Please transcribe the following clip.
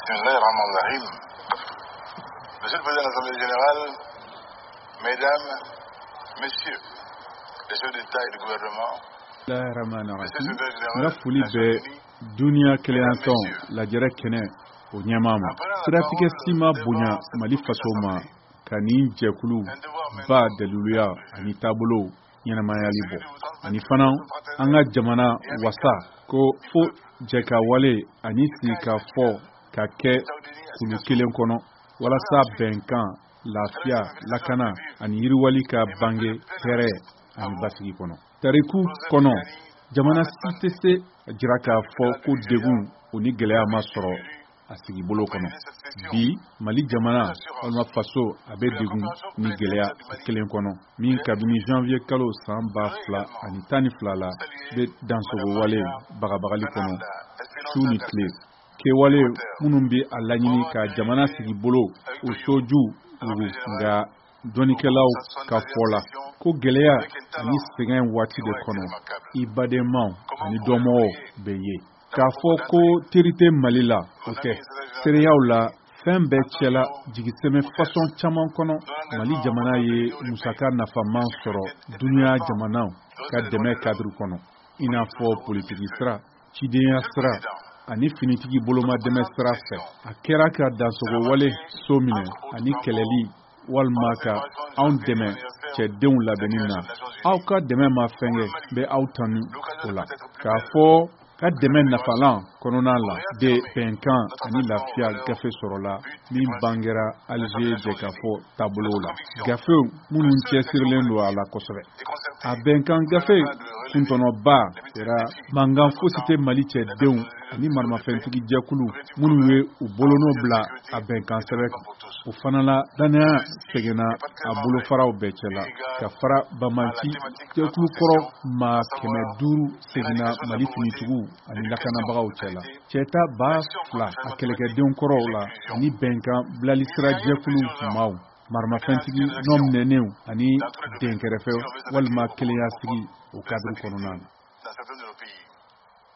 Bismillahirrahmanirrahim. Monsieur le Président de l'Assemblée générale, Mesdames, Messieurs, les chefs d'État et de gouvernement, nga foli bɛ duniya keleyantɔn lajɛrɛ kɛnɛ o ɲɛmaa ma siratigɛ si ma bonya Mali faso ma ka nin jɛkulu ba daliluya ani taabolo ɲɛnamayali bɔ ani fana an ka jamana wasa ko fo jɛkawale ani sika fɔ ka kɛ kulu kelen kɔnɔ walasa bɛnkan lafiya lakana ani yiriwali ka bange hɛrɛ ani basigi kɔnɔ tariku kɔnɔ jamana si tɛ se jira k'a fɔ ko degun o ni gɛlɛya ma sɔrɔ a sigi bolo kɔnɔ bi Mali jamana walima faso a bɛ degun ni gɛlɛya kelen kɔnɔ min kabini janvier kalo san 2012 la bɛ dansogo wale bagabagali kɔnɔ su ni tile kɛwale minnu bɛ a laɲini ka jamana sigi bolo o soju nga dɔnikɛlaw ka fɔ la ko gɛlɛya ani sɛgɛn waati de kɔnɔ i badenmaw ani dɔmɔgɔw bɛ ye k'a fɔ ko teri tɛ Mali la o tɛ seereyaw la fɛn bɛɛ cɛla jigisɛmɛ fasɔn caman kɔnɔ Mali jamana ye musaka nafaman sɔrɔ duniya jamanaw ka dɛmɛ kadiri kɔnɔ i n'a fɔ politiki sira cidenya sira ani finitigi boloma dɛmɛ sira fɛ a kɛra ka dansogo wale so minɛ ani kɛlɛli walima ka anw dɛmɛ cɛdenw labɛnni na aw ka dɛmɛ ma fɛnkɛ bɛ aw tanu o la k'a fɔ ka dɛmɛ nafalan kɔnɔna la de bɛnkan ani lafiya gafe sɔrɔla min bangera Alger jɛkafɔ taabolo la gafew minnu cɛsirilen don a la kosɛbɛ a bɛnkan gafe kuntɔnɔba kɛra mankan fosi tɛ Mali cɛdenw ani maramafɛntigi jɛkulu minnu ye u bolonɔ bila a bɛnkan sɛbɛn o fana la danaya sɛgɛnna a bolofaraw bɛɛ cɛla ka fara Bamanci jɛkulu kɔrɔ maa 500 seginna Mali finitigiw ani lakanabagaw cɛla cɛta 2000 a kɛlɛkɛdenw kɔrɔw la ani bɛnkan bilali sira jɛkulu maaw maramafɛntigi nɔ minɛnenw ani denkɛrɛfɛ walima kelenya sigi o kadiri kɔnɔna na